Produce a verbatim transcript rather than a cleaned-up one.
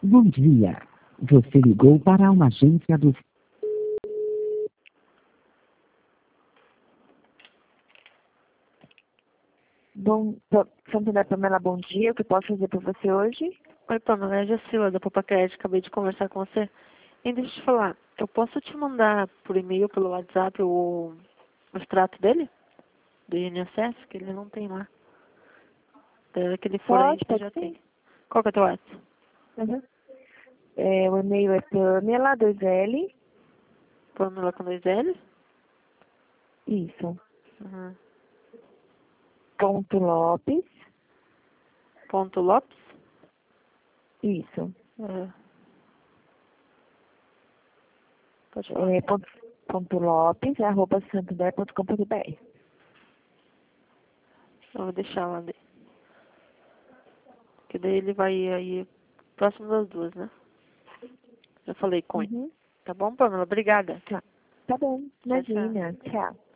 Bom dia. Você ligou para uma agência do... Bom, Pa- Santander Pamela, bom dia. O que posso fazer por você hoje? Oi, Pamela, é a Jacila da Popacred, acabei de conversar com você. E deixa eu te falar, eu posso te mandar por e-mail, pelo WhatsApp, o, o extrato dele? Do I N S S, que ele não tem lá. Deve que ele for aí, Pode, você pode já sim. tem. Qual que é o teu WhatsApp? Uhum. É, o e-mail é Pamela, dois L. Pamela com dois L? Isso. Uhum. Ponto Lopes. Ponto Lopes? Isso. É. Pode falar. É, ponto, ponto Lopes, arroba santander ponto com ponto br. Eu vou deixar lá daí. Que daí ele vai aí próximo das duas, né? Já falei com ele. Uhum. Tá bom, Pamela? Obrigada. Tá. Tá bom. Tchau, tchau. Imagina. Tchau.